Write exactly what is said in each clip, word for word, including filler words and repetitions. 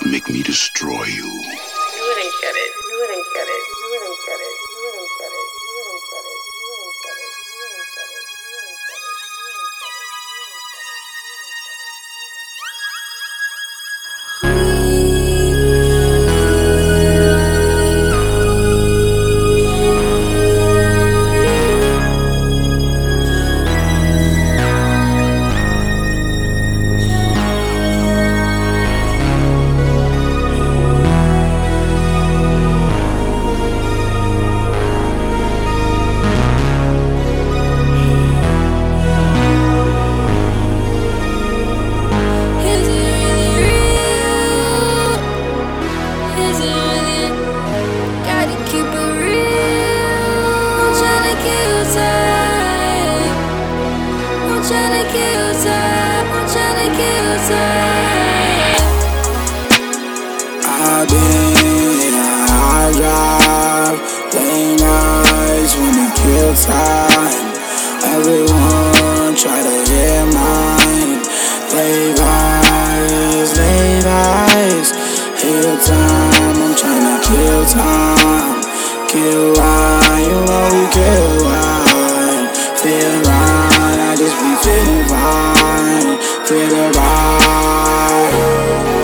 make me destroy you. You wouldn't get it. You wouldn't get it. You wouldn't get it. You wouldn't get it. You wouldn't get it. You wouldn't get it. You wouldn't get it. I've been a hard drive, late nights wanna kill time. Everyone try to hear mine. Late eyes, late eyes, heal time. I'm tryna kill time, kill wine. You know we kill wine. Feel right, I just be feeling fine, feeling right.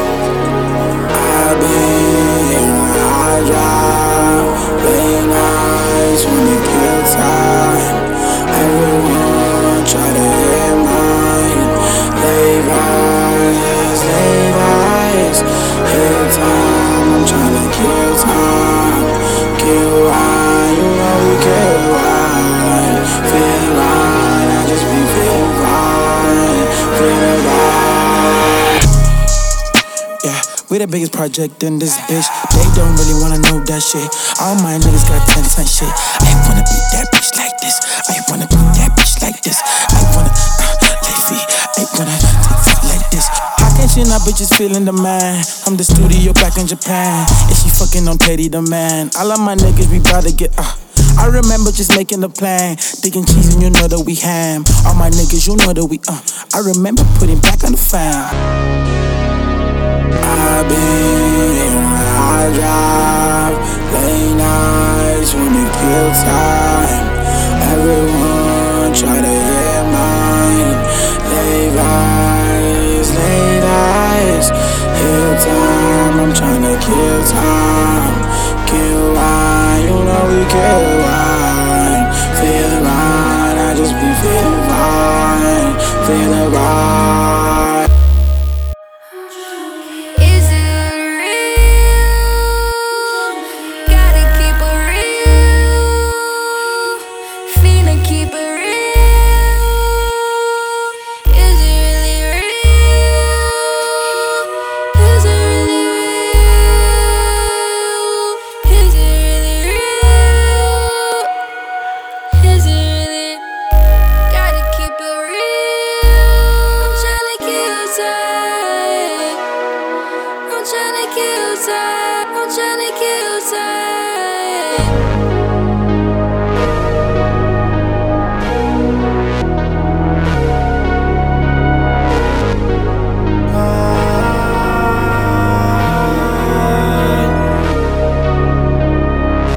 I've been in a hard drive, late nights wanna kill time. Everyone try to hit mine. Late eyes, late eyes, hit time. I'm tryna kill time, kill wine. You know we kill wine. Feel right, I just be feeling fine, feeling right. Yeah, we the biggest project in this bitch. They don't really wanna know that shit. All my niggas got ten cent shit. I wanna be that bitch like this. I wanna be that bitch like this. I wanna uh, lazy. I wanna take it like this. How can she not bitches feeling the man? I'm the studio back in Japan. Is she fucking on Teddy the man? All of my niggas we bout to get uh I remember just making a plan, digging cheese and you know that we ham. All my niggas, you know that we uh I remember putting back on the fam. I've been in a hard drive, late nights wanna kill time. Everyone try to hit mine. Late eyes, late eyes, heal time. I'm tryna kill time, kill wine. You know we kill wine.